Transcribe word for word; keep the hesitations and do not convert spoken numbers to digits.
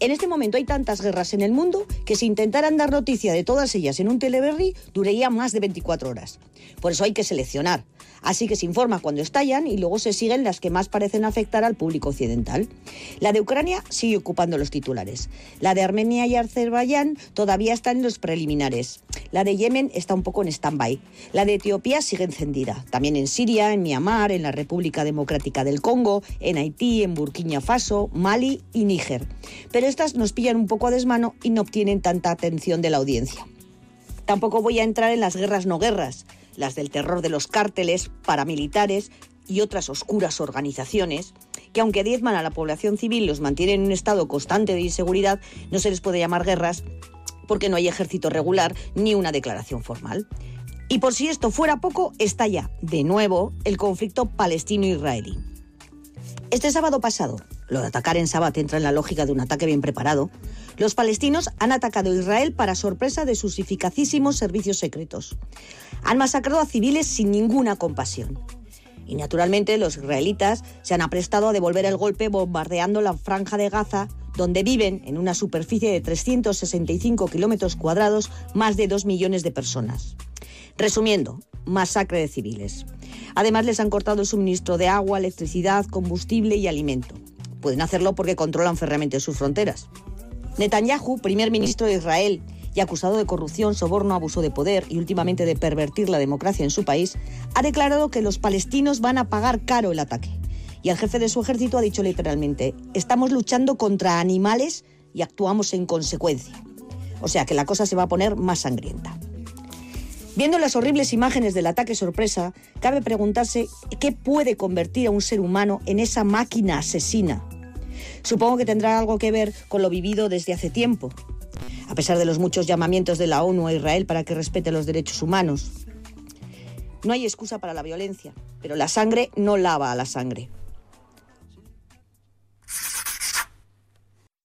En este momento hay tantas guerras en el mundo que si intentaran dar noticia de todas ellas en un teleberri, duraría más de veinticuatro horas. Por eso hay que seleccionar. Así que se informa cuando estallan y luego se siguen las que más parecen afectar al público occidental. La de Ucrania sigue ocupando los titulares. La de Armenia y Azerbaiyán todavía está en los preliminares. La de Yemen está un poco en stand-by. La de Etiopía sigue encendida. También en Siria, en Myanmar, en la República Democrática del Congo, en Haití, en Burkina Faso, Mali y Níger. Pero estas nos pillan un poco a desmano y no obtienen tanta atención de la audiencia. Tampoco voy a entrar en las guerras no guerras, las del terror de los cárteles, paramilitares y otras oscuras organizaciones que, aunque diezman a la población civil y los mantienen en un estado constante de inseguridad, no se les puede llamar guerras porque no hay ejército regular ni una declaración formal. Y por si esto fuera poco, estalla de nuevo el conflicto palestino-israelí. Este sábado pasado, lo de atacar en Sabbath entra en la lógica de un ataque bien preparado, los palestinos han atacado a Israel para sorpresa de sus eficacísimos servicios secretos. Han masacrado a civiles sin ninguna compasión. Y naturalmente los israelitas se han aprestado a devolver el golpe bombardeando la franja de Gaza, donde viven, en una superficie de trescientos sesenta y cinco kilómetros cuadrados, más de dos millones de personas. Resumiendo, masacre de civiles. Además, les han cortado el suministro de agua, electricidad, combustible y alimento. Pueden hacerlo porque controlan férreamente sus fronteras. Netanyahu, primer ministro de Israel y acusado de corrupción, soborno, abuso de poder y últimamente de pervertir la democracia en su país, ha declarado que los palestinos van a pagar caro el ataque. Y el jefe de su ejército ha dicho literalmente: estamos luchando contra animales y actuamos en consecuencia. O sea que la cosa se va a poner más sangrienta. Viendo las horribles imágenes del ataque sorpresa, cabe preguntarse qué puede convertir a un ser humano en esa máquina asesina. Supongo que tendrá algo que ver con lo vivido desde hace tiempo, a pesar de los muchos llamamientos de la ONU a Israel para que respete los derechos humanos. No hay excusa para la violencia, pero la sangre no lava a la sangre.